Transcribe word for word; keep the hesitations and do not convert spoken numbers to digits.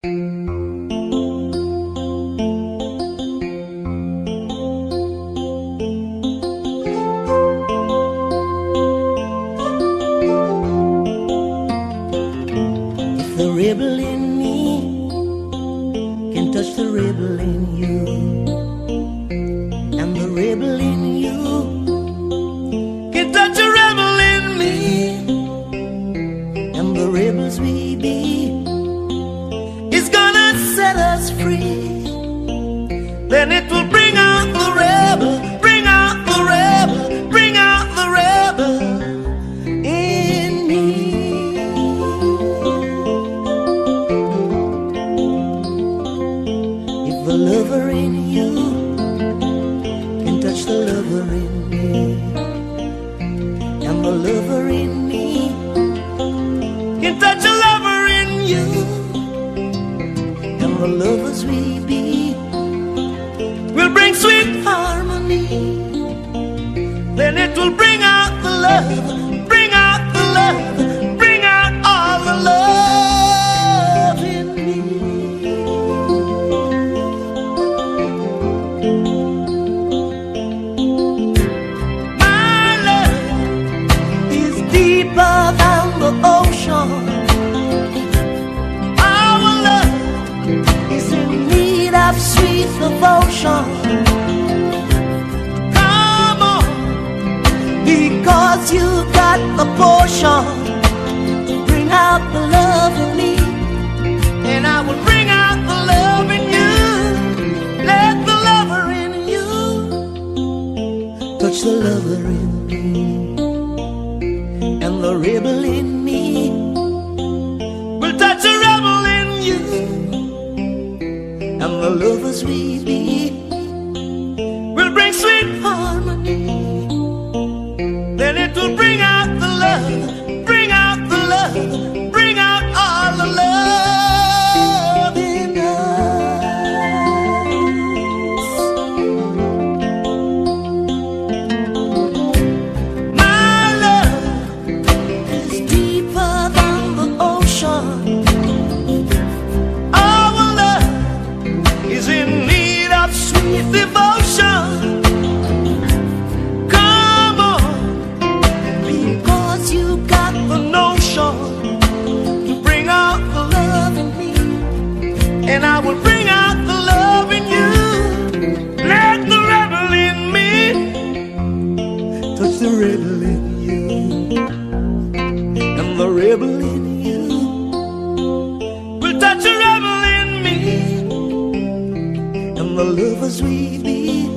The rebel in me can touch the rebel in you, and the rebel in you can touch the rebel in me, and the rebels we be is gonna set us free. Then it will bring out the rebel, bring out the rebel, bring out the rebel in me. The lover in you can touch the lover in me, and the lover in me can touch a lover in you, and the lovers we be will bring sweet harmony. Then it will bring out the love, bring out the love, bring out all the love in me. Deeper than the ocean, our love is in need of sweet devotion. Come on, because you got the portion to bring out the love in me, and I will bring out the love in you. Let the lover in you touch the lover in me, and the rebel in me will touch a rebel in you, and the lovers we be will bring sweet harmony. Then it will bring out the love, bring out the love, bring out all the love in us. My love is deeper than the ocean. Our love is in need of sweet devotion. Come on, because you got the notion to bring out the love in me, and I will bring out the love in you. Let the rebel in me touch the rebel in you, and the rebel in you will touch a rebel in me, and the lovers we be